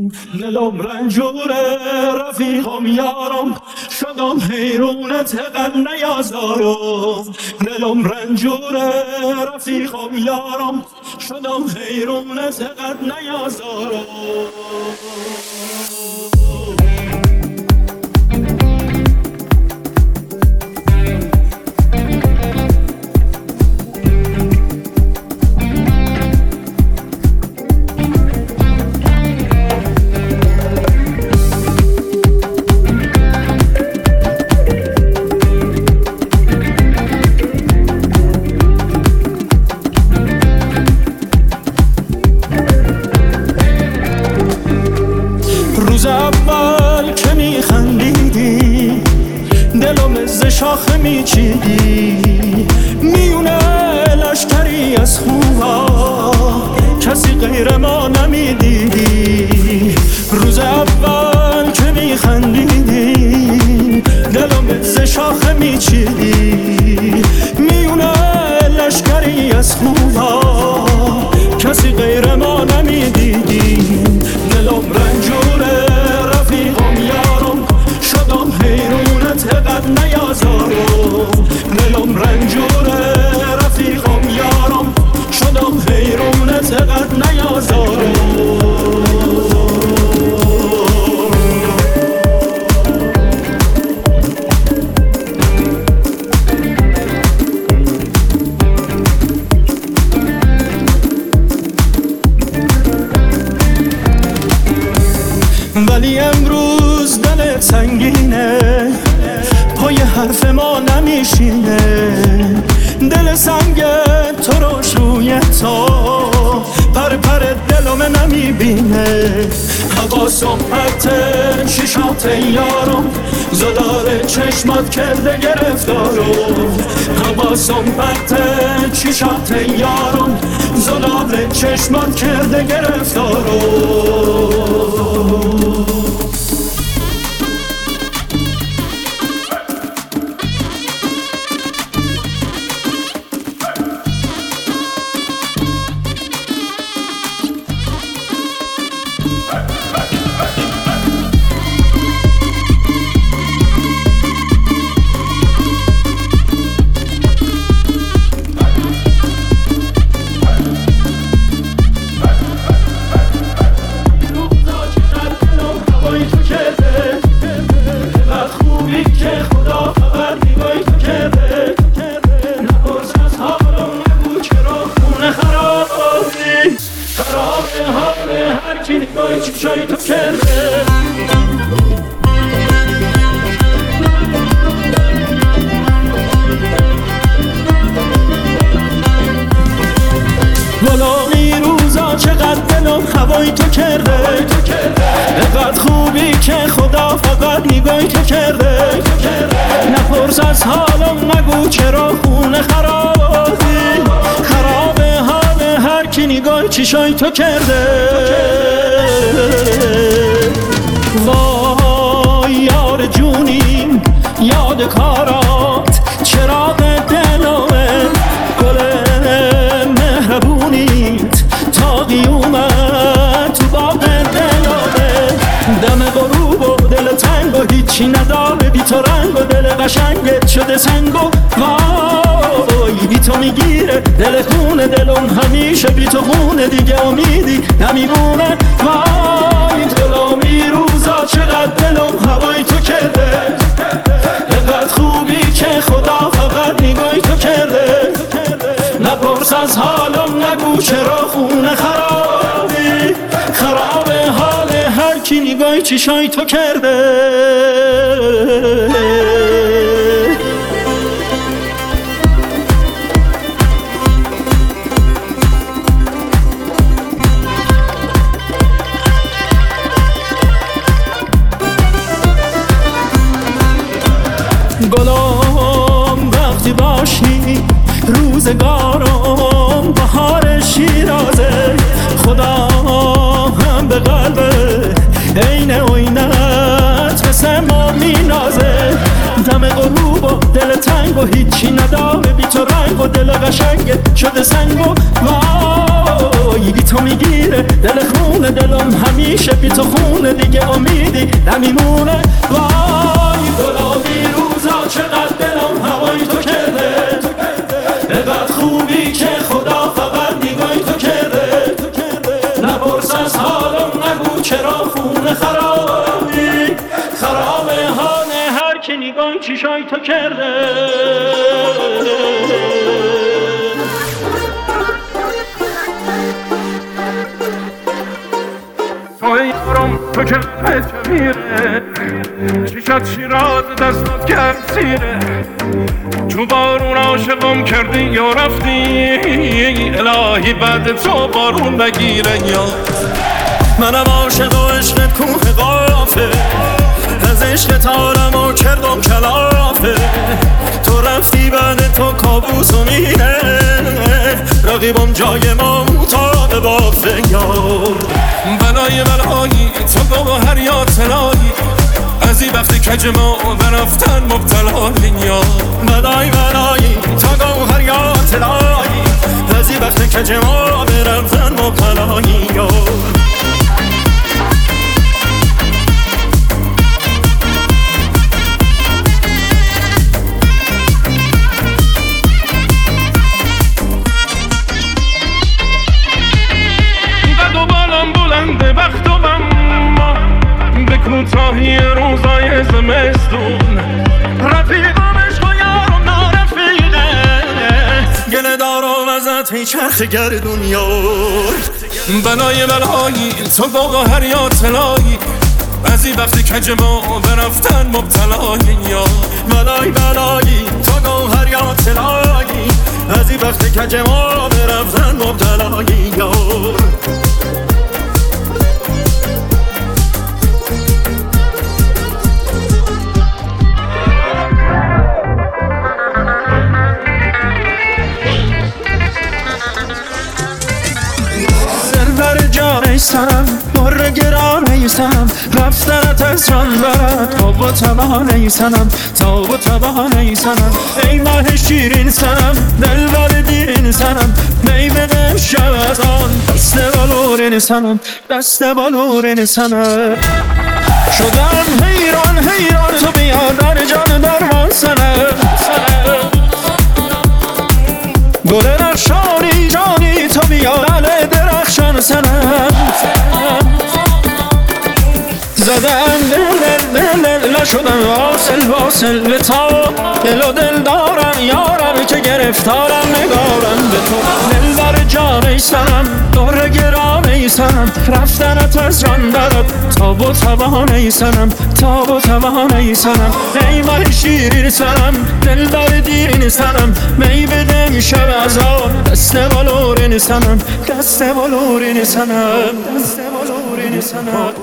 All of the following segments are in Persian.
دلم رنجوره رفیقم یارم شدم حیرونت قد نیازارم دلم رنجوره رفیقم یارم شدم حیرونت قد نیازارم روز اول که میخندیدی دلم از شاخه میچیدی میونه لشکری از خوبا کسی غیر ما نمیدیدی روز اول که میخندیدی دلم از شاخه میچیدی میونه لشکری از خوبا کسی غیر ما نمیدیدی دلم رنجوره رفیقم یارم شدم حیرونت قد نیازارم دلم رنجوره رفیقم یارم شدم حیرونت قد نیازارم ولی امروز دلت سنگینه پای حرف ما نمیشینه دل سنگ تو روش روی تا پر پر دلم نمیبینه حواسم پرت شیشات یارم زدار چشمات کرده گرفتارم حواسم پرت شیشات یارم زدار چشمات کرده گرفتارم چشای تو کرده گلامی روزا چقدر دلم هوای تو کرده اینقدر خوبی که خدا فقط نگاهی تو کرده نپرس از حالم نگو چرا خونه خرابی خراب حال هر کی نگاه چشای تو کرده وای یار جونیم یاد کارات چراغ دلمه گل مهربونیت تا قیومت تو باغ دلمه دم غروب و دل تنگ و هیچی نداره بی تو رنگ و دل قشنگت شده سنگ و وای بی تو میگیره دل خونه دلم همیشه بی تو خونه دیگه امیدی نمیمونه وای دلامی روزا چقدر دلم هوای تو کرده اینقدر خوبی که خدا فقط نگاهی تو کرده نپرس از حالم نگو چرا خونه خرابی خراب حال هر کی نگاهی چشای تو کرده گلم وقتی باشی روزگارم بهار شیرازه خدا هم به قلب عین عینت مثل ما مینازه دم غروب و دل تنگ و هیچی نداره بی تو رنگ و دل قشنگ شده سنگ و وای بی تو میگیره دل خون خونه دلم همیشه بی تو خونه دیگه امیدی نمیمونه وای گلابی روزا چقدر دلم هوای تو کرده بقدر خوبی که خدا فقط نگاهی تو کرده نپرس از حالم نگو چرا خونه خرابی خرابه حال هر که نگاهی چیشای تو کرده توی یارم تو که بهت میره چیشت شیراز دستات کرد سیره تو بارون عاشقم کردی یا رفتی الهی بعد تو بارون نگیره یا منم عاشق و عشقت کوه قافه از عشقت عالمو کردم کلافه تو رفتی بعد تو کابوسو میره رقیبم جای ما مطابق بافه یار بلای بلایی تو گوهر یا طلایی از این وقتی کج ما برفتن مبتلایی یا بلایی تو گوهر یا طلایی از این وقتی کج ما برفتن مبتلایی یار وقت و بما به کوتاهی روزای زمستون رفیقم عشق و یارم نارفیقه گله دارم ازت هی چرخ گردون یار بلای بلایی تو گوهر یا طلایی از این وقتی کج ما برفتن مبتلایی یا بلایی تو گوهر یا طلایی از این وقتی کج ما برفتن مبتلایی یار سرم بر گرانه سرم رفتنت از جان برد تاب و توانه سرم تاب و توانه سرم ای ماه شیرین سرم دلبر دیرین سرم می بدم شب از آن دست بالورین سرم دست بالورین سرم شدم حیران حیران تو بیا در جان درمان سرم گل رخشانی جانی تو بیا دل درخشان سرم زدم دل نشدم واصل به تا دل و دل دارم یارم که گرفتارم نگارم به تو دل بر جان سرم دور گران سرم رفتنت از جان برد تاب و توانه سرم تاب و توانه سرم ای ماه شیرین سرم دل بر دیرین سرم می بدم شب از آن دست بالورین سرم دست بالورین سرم دست بالورین سرم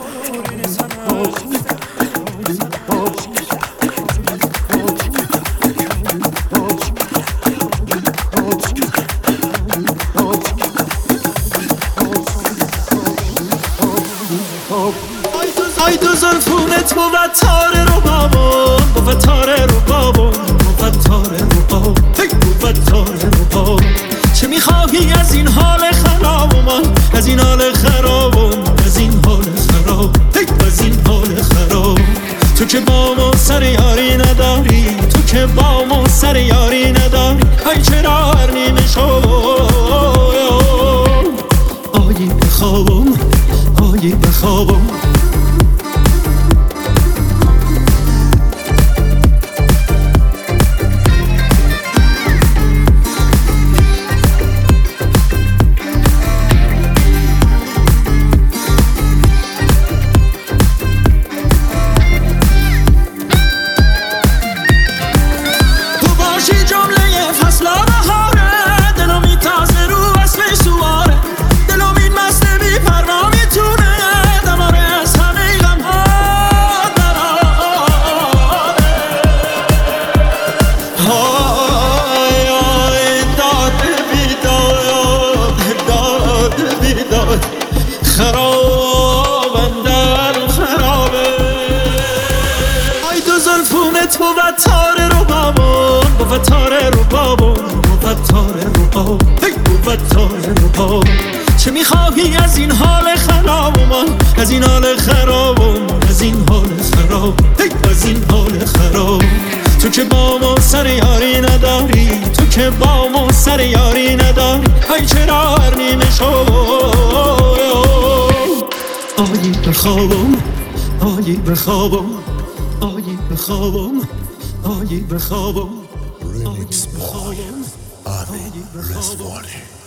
ای تو زلفونت بود تاره رو بابون بود تاره رو بابون بود تاره رو بابون بود تاره رو بابون چه میخواهی از این حال خراب من از این حال خرابون از این حال خراب از این حال خراب تو که با ما سر یاری نداری تو که با ما سر یاری نداری ای چرا هر نیمه شو آیی بخوابم آیی بخوابم بود تاره رو بابون بود تاره رو بابون بود تاره رو بابون بود تاره رو بابون چه میخواهی از این حال خرابم، از این حال خرابم، از این حال خراب، از این حال خراب. تو که با ما سر یاری نداری، تو که با ما سر یاری نداری، ای چرا هر نیمه شو آیی بخوابم، آیی بخوابم، آیی بخوابم، آیی بخوابم. Remix by Avi Reswani.